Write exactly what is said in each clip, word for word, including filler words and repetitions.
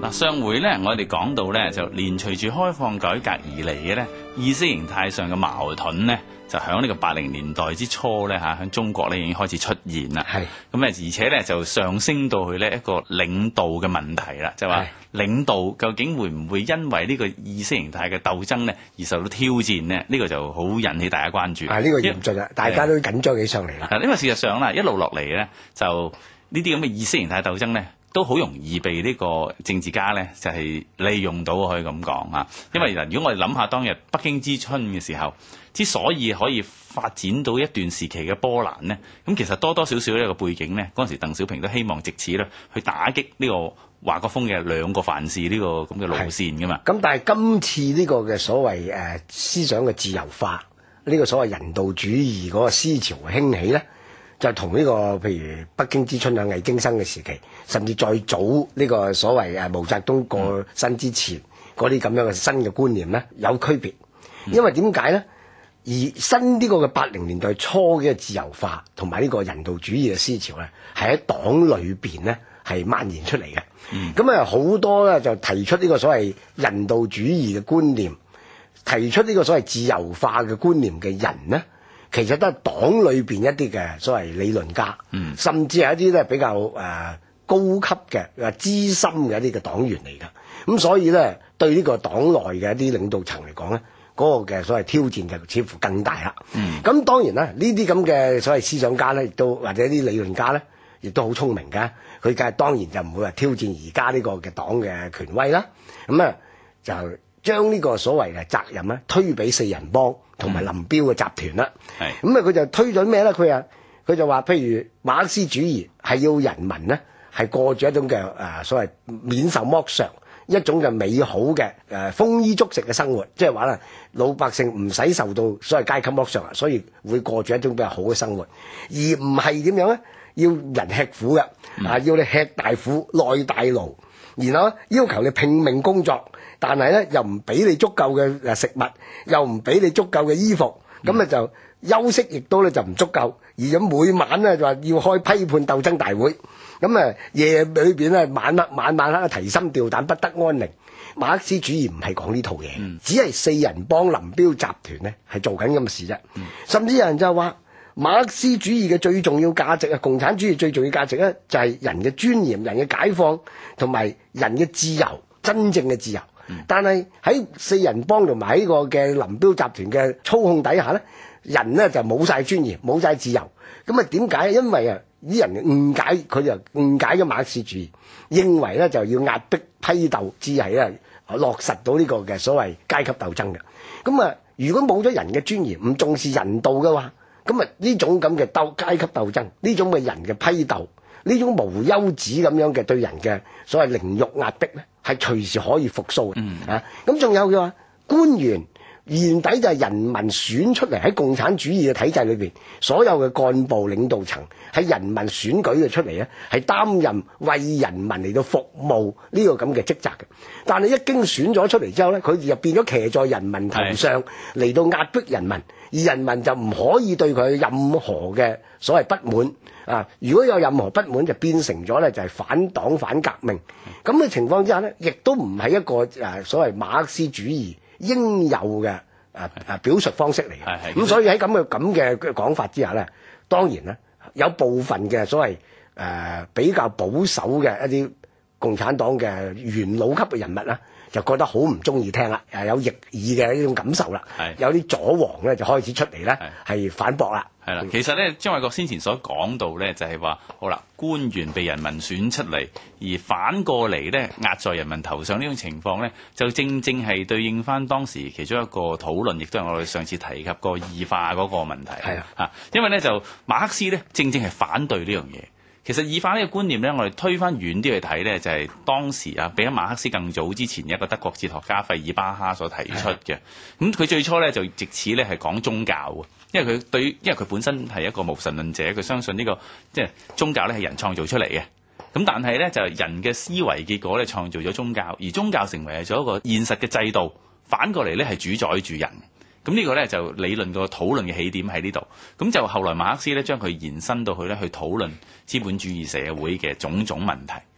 嗱，上回咧，我哋講到咧，就連隨住開放改革而嚟嘅咧，意識形態上嘅矛盾咧，就喺呢個八零年代之初咧嚇，喺中國咧已經開始出現啦。係咁啊，而且咧就上升到去咧一個領導嘅問題啦，就話領導究竟會唔會因為呢個意識形態嘅鬥爭咧而受到挑戰呢？呢、呢個就好引起大家關注。 係呢、呢個嚴峻啦，大家都緊張起上嚟啦。 因為事實上啦，一路落嚟咧，就呢啲咁嘅意識形態鬥爭咧，都好容易被呢個政治家咧就係、是、利用到，可以咁講啊。因為嗱，如果我哋諗下當日北京之春嘅時候，之所以可以發展到一段時期嘅波瀾呢，咁其實多多少少呢個背景呢，嗰陣時鄧小平都希望藉此咧去打擊呢個華國鋒嘅兩個藩士呢個咁嘅路線噶嘛。 咁但係今次呢個嘅所謂誒思想嘅自由化，呢、呢個所謂人道主義嗰個思潮嘅興起咧，就同呢、呢個譬如北京之春啊、魏京生嘅時期，甚至再早呢個所謂誒毛澤東過身之前嗰啲咁樣嘅新嘅觀念咧有區別。因為點解咧？而新呢個嘅八零年代初嘅自由化同埋呢個人道主義嘅思潮咧，係喺黨裏邊咧係蔓延出嚟嘅。咁啊好多咧就提出呢個所謂人道主義嘅觀念，提出呢個所謂自由化嘅觀念嘅人咧，其實都係黨裏邊一啲嘅所謂理論家，嗯、甚至係一啲咧比較誒、呃、高級嘅誒資深嘅一啲嘅黨員嚟㗎。咁所以咧對呢個黨內嘅一啲領導層嚟講咧，嗰個嘅所謂挑戰就似乎更大啦。咁、嗯、當然啦，呢啲咁嘅所謂思想家咧，亦都或者啲理論家咧，亦都好聰明㗎。佢梗係當然就唔會話挑戰而家呢個嘅黨嘅權威啦。咁啊就將呢個所謂嘅責任咧推俾四人幫同埋林彪嘅集團啦。咁啊佢就推咗咩咧？佢啊佢就話，譬如馬克思主義係要人民咧係過住一種嘅誒、呃、所謂免受剝削，一種嘅美好嘅誒、呃、豐衣足食嘅生活，即係話啦，老百姓唔使受到所謂階級剝削啊，所以會過住一種比較好嘅生活，而唔係點樣咧？要人吃苦嘅，啊，要你吃大苦耐大勞，然後要求你拼命工作，但係咧又唔俾你足夠嘅誒食物，又唔俾你足夠嘅衣服，咁啊就休息亦都咧就唔足夠，而咁每晚咧就話要開批判鬥爭大會。咁啊，夜裏邊咧晚黑晚晚黑提心吊膽，不得安寧。馬克思主義唔係講呢套嘢，嗯、只係四人幫林彪集團咧係做緊咁嘅事啫。嗯、甚至有人就話馬克思主義嘅最重要價值啊，共產主義最重要價值咧就係人嘅尊嚴、人嘅解放同埋人嘅自由，真正嘅自由。嗯、但係喺四人幫同埋喺個嘅林彪集團嘅操控底下咧，人咧就冇晒尊嚴，冇晒自由。咁啊點解？因為啊啲人誤解，佢就誤解咗馬克思主義，認為咧就要壓迫批鬥至係咧落實到呢個嘅所謂階級鬥爭嘅。咁啊，如果冇咗人嘅尊嚴，唔重視人道嘅話，咁啊呢種咁嘅鬥階級鬥爭，呢種嘅人嘅批鬥，呢種無休止咁樣嘅對人嘅所謂凌辱壓迫咧，係隨時可以復甦嘅。嗯、啊，咁仲有嘅話，官員原底就係人民選出嚟，喺共產主義嘅體制裏邊，所有嘅幹部領導層係人民選舉嘅出嚟咧，係擔任為人民嚟到服務呢個咁嘅職責嘅。但係一經選咗出嚟之後咧，佢就變咗騎在人民頭上嚟到壓迫人民，而人民就唔可以對佢任何嘅所謂不滿啊！如果有任何不滿，就變成咗咧就係反黨反革命。咁嘅情況之下咧，亦都唔係一個誒所謂馬克思主義應有嘅誒誒表述方式嚟嘅。咁所以喺咁嘅咁嘅講法之下咧，當然咧有部分嘅所謂誒、呃、比較保守嘅一啲共產黨嘅元老級嘅人物啦，就覺得好唔中意聽啦，誒有逆耳嘅呢種感受啦。有啲左黃咧就開始出嚟咧係反駁啦。 係啦，其實咧張衛國先前所講到咧就係話，好啦，官員被人民選出嚟，而反過嚟咧壓在人民頭上呢種情況咧，就正正係對應翻當時其中一個討論，亦都係我哋上次提及過異化嗰個問題。係啊，嚇，因為咧就馬克思咧正正係反對呢樣嘢。其實異化呢個觀念咧，我哋推翻遠啲去睇咧，就係、是、當時啊，比起馬克思更早之前一個德國哲學家費爾巴哈所提出嘅。咁佢最初咧就藉此咧係講宗教，因為佢對於因為佢本身係一個無神論者，佢相信呢、這個即係、就是、宗教咧係人創造出嚟嘅。咁但係咧就人嘅思維結果咧創造咗宗教，而宗教成為咗一個現實嘅制度，反過嚟咧係主宰住人。咁呢個咧就理論個討論嘅起點喺呢度，咁就後來馬克思咧將佢延伸到去咧去討論資本主義社會嘅種種問題。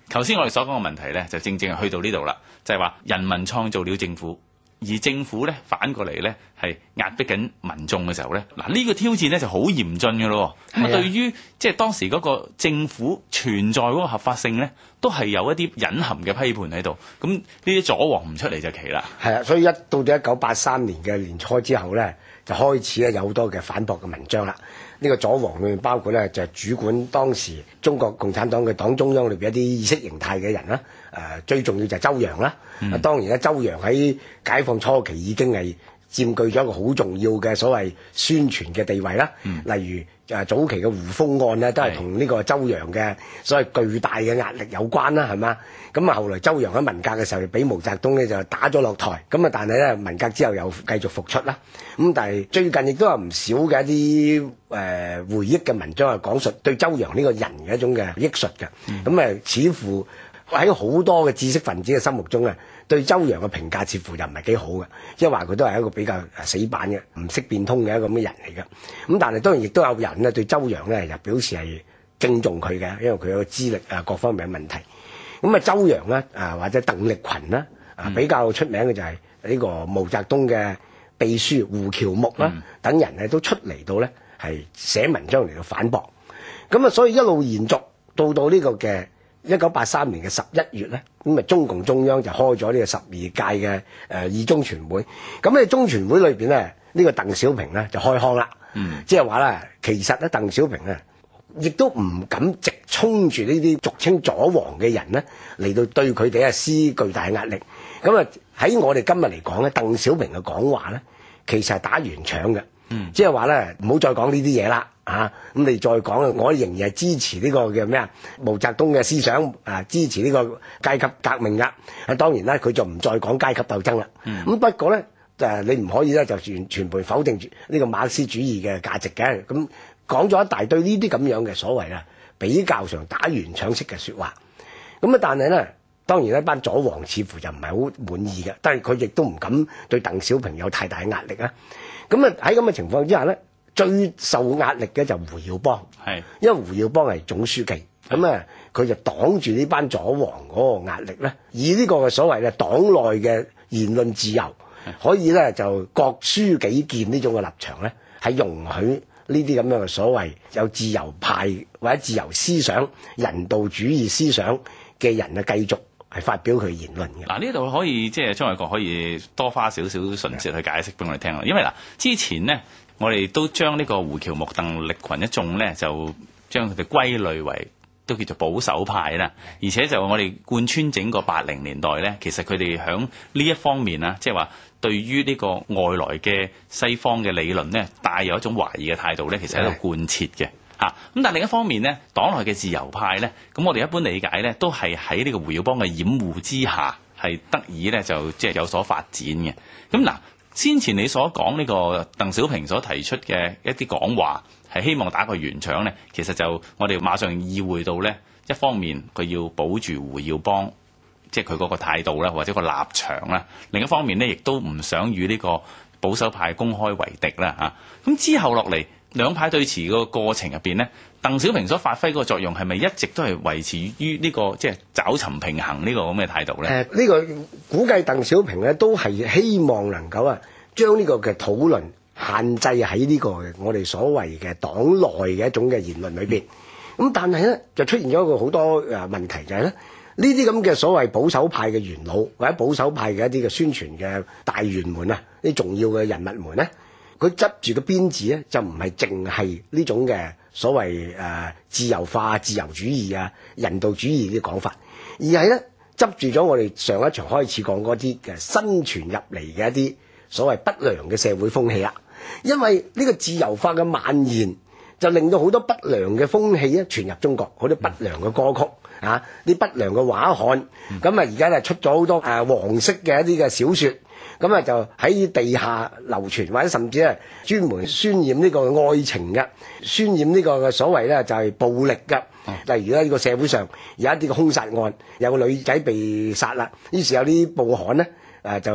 頭先我哋所講嘅問題咧，就正正係去到呢度啦，就係話人民創造了政府。而政府咧反過嚟咧係壓迫緊民眾嘅時候咧，嗱、這、呢個挑戰咧就好嚴峻嘅咯。咁啊，對於即係當時嗰個政府存在嗰個合法性咧，都係有一啲隱含嘅批判喺度。咁呢啲左王唔出嚟就奇啦。 係啊，所以一到咗一九八三年嘅年初之後咧，就開始咧有好多嘅反駁嘅文章啦。呢、這個左王裏面包括咧就係、是、主管當時中國共產黨嘅黨中央裏邊一啲意識形態嘅人啦。誒、呃、最重要就係周揚啦。嗯、當然咧，周揚喺解放初期已經係佔據咗一個好重要嘅所謂宣傳嘅地位啦。嗯、例如誒早期嘅胡風案咧，都係同呢個周揚嘅所謂巨大嘅壓力有關啦，係嘛？咁啊，後來周揚喺文革嘅時候，俾毛澤東咧就打咗落台。咁啊，但係咧文革之後又繼續復出啦。咁但係最近亦都有唔少嘅一啲誒、呃、回憶嘅文章係講述對周揚呢個人嘅一種嘅憶述嘅。咁誒、嗯，似乎喺好多嘅知識分子嘅心目中啊，對周揚嘅評價似乎又唔係幾好嘅，即係話佢都係一個比較死板嘅、唔識變通嘅一個咁嘅人嚟嘅。咁但係當然亦都有人咧對周揚咧又表示係敬重佢嘅，因為佢有個資歷啊各方面嘅問題。咁啊，周揚咧啊或者鄧力群啦啊比較出名嘅就係呢個毛澤東嘅秘書胡喬木啦、嗯、等人咧都出嚟到咧係寫文章嚟到反駁。咁啊，所以一路延續到到呢個嘅一九八三年嘅十一月咧，咁啊中共中央就開咗呢個十二屆嘅誒二中全會。咁咧中全會裏邊咧，呢、這個鄧小平咧就開腔啦，嗯、即係話咧，其實咧鄧小平咧亦都唔敢直衝住呢啲俗稱左王嘅人咧嚟到對佢哋啊施巨大壓力。咁啊喺我哋今日嚟講咧，鄧小平嘅講話咧，其實係打圓場嘅，嗯、即係話咧唔好再講呢啲嘢啦。啊！咁你再講，我仍然係支持呢個嘅咩啊？毛澤東嘅思想啊，支持呢個階級革命噶。啊，當然啦，佢就唔再講階級鬥爭啦。咁、嗯、不過咧，就係你唔可以咧，就全全盤否定住呢個馬克思主義嘅價值嘅。咁講咗一大堆呢啲咁樣嘅所謂啊，比較上打圓場式嘅説話。咁啊，但係咧，當然一班左王似乎就唔係好滿意嘅，但係佢亦都唔敢對鄧小平有太大壓力啊。咁啊，喺咁嘅情況之下咧，最受壓力嘅就胡耀邦，係是因為胡耀邦係總書記，咁啊佢就擋住呢班左王嗰個壓力咧，以呢個嘅所謂嘅黨內嘅言論自由，是可以咧就各抒己見呢種嘅立場咧，係容許呢啲咁樣嘅所謂有自由派或者自由思想、人道主義思想嘅人啊，繼續係發表佢言論嘅。 嗱，呢度可以即係張衛國可以多花少少唇舌去解釋俾我哋聽啦，因為嗱之前呢。我哋都將呢個胡喬木、鄧力群一眾咧，就將佢哋歸類為都叫做保守派啦。而且就我哋貫穿整個八零年代咧，其實佢哋喺呢一方面啊，即係話對於呢個外來嘅西方嘅理論咧，帶有一種懷疑嘅態度咧，其實喺度貫徹嘅嚇。咁但係另一方面咧，黨內嘅自由派咧，咁我哋一般理解咧，都係喺呢個胡耀邦嘅掩護之下，係得以咧就即係有所發展嘅。咁嗱。先前你所講呢個鄧小平所提出嘅一啲講話，係希望打個圓場咧，其實就我哋馬上意會到咧，一方面佢要保住胡耀邦，即係佢嗰個態度啦，或者個立場啦；另一方面咧，亦都唔想與呢個保守派公開為敵啦嚇。咁之後落嚟兩派對峙個過程入邊咧，鄧小平所發揮嗰個作用係咪一直都係維持於呢、這個即係、就是、找尋平衡呢個咁嘅態度咧？誒、呃，呢、這個估計鄧小平咧都係希望能夠啊，將呢個嘅討論限制喺呢個我哋所謂嘅黨內嘅一種嘅言論裏邊。咁、嗯、但係咧就出現咗一個好多誒問題，就係咧呢啲咁嘅所謂保守派嘅元老或者保守派嘅一啲嘅宣傳嘅大員們啊，啲重要嘅人物們咧，佢執住嘅鞭子咧就唔係淨係呢種嘅所謂誒、呃、自由化、自由主義啊、人道主義啲講法，而係咧執住咗我哋上一場開始講嗰啲嘅新傳入嚟嘅一啲所謂不良嘅社會風氣啦。因為呢個自由化嘅蔓延，就令到好多不良嘅風氣咧傳入中國，好多不良嘅歌曲啊，啲不良嘅畫刊，咁啊而家咧出咗好多誒、呃、黃色嘅一啲嘅小説。咁啊，就喺地下流傳，或者甚至係專門渲染呢個愛情嘅，渲染呢個嘅所謂咧就係暴力嘅。例如咧，呢個社會上有一啲嘅兇殺案，有個女仔被殺啦，於是有啲報刊咧誒就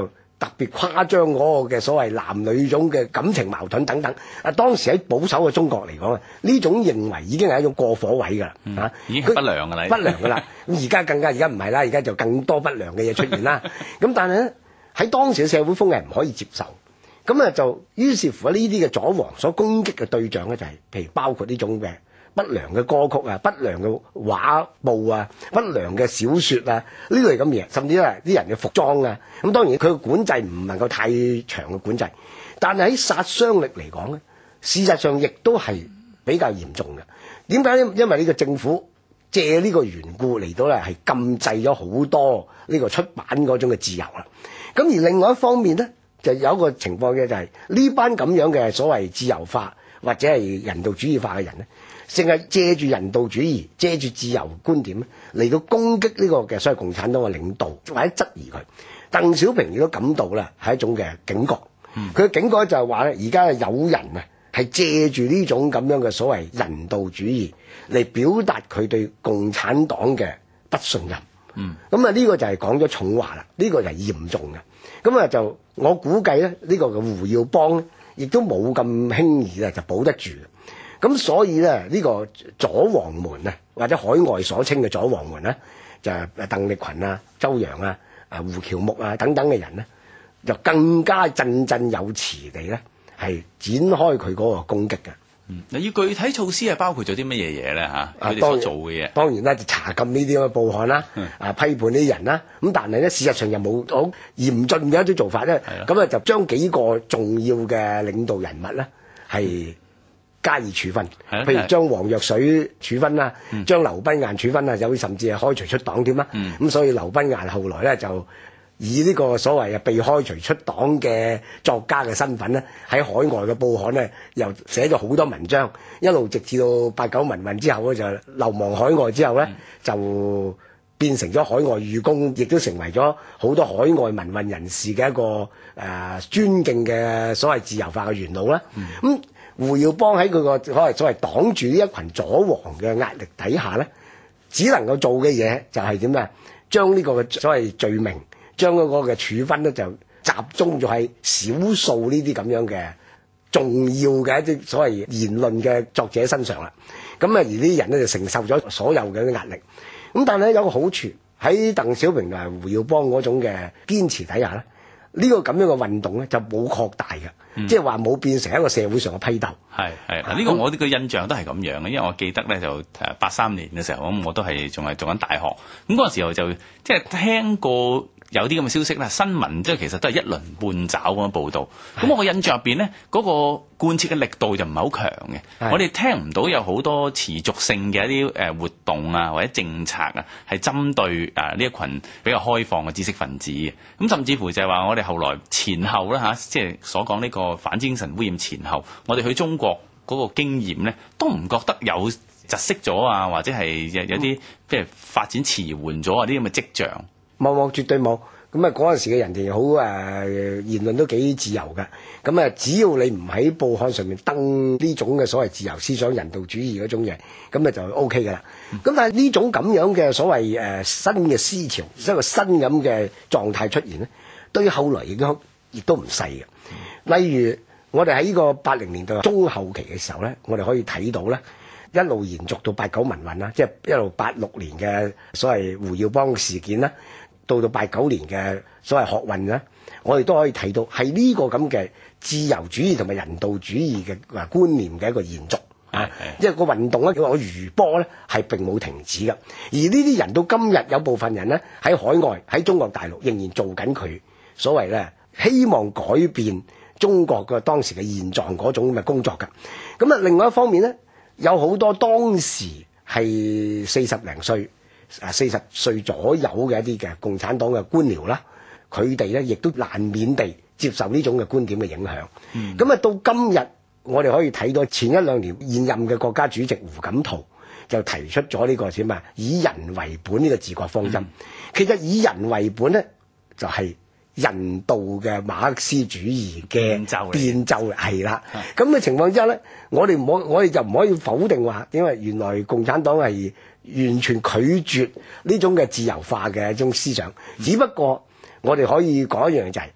特別誇張嗰個嘅所謂男女種嘅感情矛盾等等。啊，當時喺保守嘅中國嚟講啊，呢種認為已經係一種過火位㗎啦， 嗯啊， 已經係不良㗎啦， 不良㗎啦。咁而家更加，而家唔係啦，而家就更多不良嘅嘢出現啦。咁但係咧，喺當時嘅社會風氣唔可以接受。咁啊就於是乎呢啲嘅左王所攻擊嘅對象咧就係、是、譬如包括呢種嘅不良嘅歌曲啊、不良嘅畫報啊、不良嘅小說啊呢類咁嘢，甚至係啲人嘅服裝啊。咁當然佢嘅管制唔能夠太長嘅管制，但係喺殺傷力嚟講咧，事實上亦都係比較嚴重嘅。點解咧？因為呢個政府借呢個緣故嚟到咧係禁制咗好多呢個出版嗰種嘅自由啦。咁而另外一方面咧，就有一個情況嘅就係呢班咁樣嘅所謂自由化或者係人道主義化嘅人咧，淨係借住人道主義、借住自由觀點咧嚟到攻擊呢個嘅所謂共產黨嘅領導或者質疑佢。鄧小平亦都感到啦係一種嘅警覺。佢嘅警覺就係話咧，而家有人啊係借住呢種咁樣嘅所謂人道主義嚟表達佢對共產黨嘅不信任。嗯，咁啊呢個就係講咗重話啦，呢、這個就係嚴重嘅。咁啊就我估計咧，呢、這個嘅胡耀邦咧，亦都冇咁輕易咧就保得住。咁所以咧，呢、這個左王門啊，或者海外所稱嘅左王門咧，就係鄧力群啊、周揚啊、啊胡喬木啊等等嘅人咧，就更加振振有詞地咧，係展開佢嗰個攻擊嘅。 嗯，嗱，要具體措施係包括咗啲乜嘢嘢咧嚇？佢哋所做嘅嘢， 當然啦，就查禁呢啲咁嘅報刊啦， 嗯、 啊批判呢啲人啦。咁但係咧，事實上又冇好嚴峻嘅一種做法咧。咁啊，就將幾個重要嘅領導人物咧係加以處分。譬如將黃藥水處分啦，嗯、將劉賓雁處分啦，有甚至係開除出黨添啦。咁、嗯、所以劉賓雁後來咧就以呢個所謂啊被開除出黨嘅作家嘅身份咧，喺海外嘅報刊咧又寫咗好多文章，一路直至到八九民運之後咧就流亡海外之後咧、嗯、就變成咗海外寓公，亦都成為咗好多海外民運人士嘅一個誒、呃、尊敬嘅所謂自由化嘅元老啦。咁、嗯、胡耀邦喺佢個所謂所謂擋住呢一群左王嘅壓力底下咧，只能夠做嘅嘢就係點咧？將呢個所謂罪名，將嗰個嘅處分咧就集中咗喺少數呢啲咁樣嘅重要嘅一啲所謂言論嘅作者身上啦。咁啊，而呢啲人咧就承受咗所有嘅壓力。咁但係咧有個好處，喺鄧小平同埋胡耀邦嗰種嘅堅持底下咧，呢、這個咁樣嘅運動咧就冇擴大嘅，嗯、即係話冇變成一個社會上嘅批鬥。 係係，呢、這個我呢個印象都係咁樣嘅，因為我記得咧就誒八三年嘅時候，咁我都係仲係做緊大學，咁嗰陣時候就即係聽過有啲咁嘅消息啦，新聞即係其實都係一輪半爪咁樣報導。咁我嘅印象入邊咧，嗰、那個貫徹嘅力度就唔係好強嘅。我哋聽唔到有好多持續性嘅一啲誒活動啊，或者政策啊，係針對誒呢一群比較開放嘅知識分子嘅。咁甚至乎就係話我哋後來前後啦嚇，即係所講呢個反精神污染前後，我哋去中國嗰個經驗咧，都唔覺得有窒息咗啊，或者係有有啲即係發展遲緩咗啊啲咁嘅跡象。 冇冇，絕對冇。咁啊，嗰陣時嘅人哋好誒言論都幾自由嘅。咁啊，只要你唔喺報刊上面登呢種嘅所謂自由思想、人道主義嗰種嘢，咁啊就 O K 㗎啦。咁、嗯、但係呢種咁樣嘅所謂誒、呃、新嘅思潮，一個新咁嘅狀態出現咧，對後來亦都亦都唔細嘅。例如我哋喺呢個八零年代中後期嘅時候咧，我哋可以睇到咧，一路延續到八九民運啦，即係一路八六年嘅所謂胡耀邦事件啦。到到八九年嘅所謂學運咧，我哋都可以睇到係呢個咁嘅自由主義同埋人道主義嘅啊觀念嘅一個延續啊，因為個運動咧叫個餘波咧係並冇停止嘅，而呢啲人到今日有部分人咧喺海外喺中國大陸仍然做緊佢所謂咧希望改變中國嘅當時嘅現狀嗰種嘅工作㗎。咁啊，另外一方面咧，有好多當時係四十零歲。啊，四十歲左右嘅一啲嘅共產黨嘅官僚啦，佢哋咧亦都難免地接受呢種嘅觀點嘅影響。咁啊、嗯，到今日我哋可以睇到前一兩年現任嘅國家主席胡錦濤就提出咗呢個點啊，以人為本呢個治國方針。嗯、其實以人為本咧，就係、是、人道嘅馬克思主義嘅變奏變奏係啦。咁嘅、嗯、情況之下咧，我哋唔可我哋就唔可以否定話，因為原來共產黨係完全拒絕呢種嘅自由化嘅一種思想，只不過我哋可以講一樣就係、是、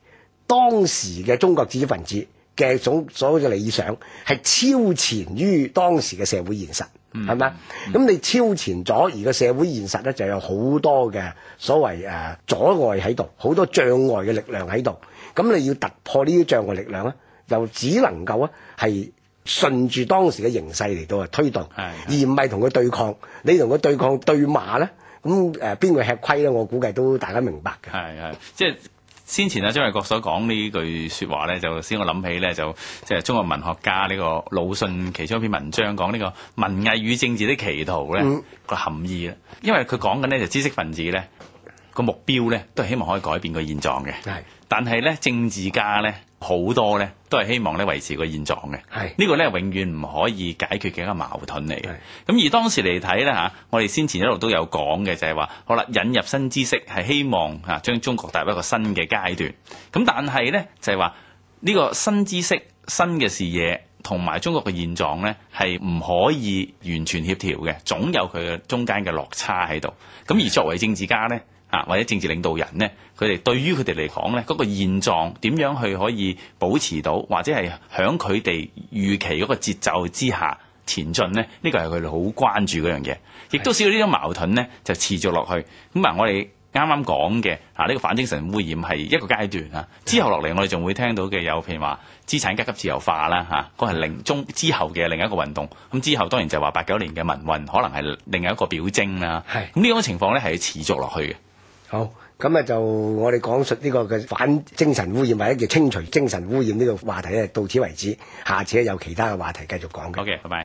當時嘅中國知識分子嘅種所謂嘅理想係超前於當時嘅社會現實，係咪啊？咁你超前咗，而個社會現實咧就有好多嘅所謂誒、呃、阻礙喺度，好多障礙嘅力量喺度。咁你要突破呢啲障礙力量咧，又只能夠啊係順住當時嘅形勢嚟到啊推動，而唔係同佢對抗。你同佢對抗對罵咧，咁誒邊個吃虧咧？我估計都大家明白嘅。 係係，即係先前啊張衛國所講呢句説話咧，就先我諗起咧，就即係中國文學家呢個魯迅其中一篇文章講呢個文藝與政治的歧途咧個、嗯、含義咧，因為佢講緊呢，就知識分子咧個目標咧都係希望可以改變個現狀嘅，係，但係咧政治家咧好多咧都係希望咧維持個現狀嘅，係，呢個咧永遠唔可以解決嘅一個矛盾嚟嘅。咁而當時嚟睇咧嚇，我哋先前一路都有講嘅就係話，好啦，引入新知識係希望嚇將中國帶入一個新嘅階段。咁但係咧就係話呢個新知識、新嘅視野同埋中國嘅現狀咧係唔可以完全協調嘅，總有佢嘅中間嘅落差喺度。咁而作為政治家咧，啊，或者政治領導人呢，佢哋對於佢哋嚟講呢，嗰個現狀點樣去可以保持到，或者係響佢哋預期嗰個節奏之下前進呢？呢個係佢哋好關注嗰樣嘢，亦都使到呢種矛盾呢就持續落去。咁啊，我哋啱啱講嘅啊呢個反精神污染係一個階段啊，之後落嚟我哋仲會聽到嘅有譬如話資產階級自由化啦嚇，嗰係另中之後嘅另一個運動。咁之後當然就話八九年嘅民運可能係另一個表徵啦。係咁呢種情況呢係要持續落去嘅。 好，咁啊就我哋講述呢個嘅反精神污染或者叫清除精神污染呢個話題咧，到此為止。下次咧有其他嘅話題繼續講嘅。 好嘅，拜拜。